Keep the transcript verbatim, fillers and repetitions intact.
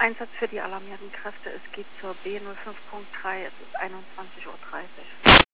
Einsatz für die alarmierten Kräfte. Es geht zur B null fünf Punkt drei. Es ist einundzwanzig Uhr dreißig.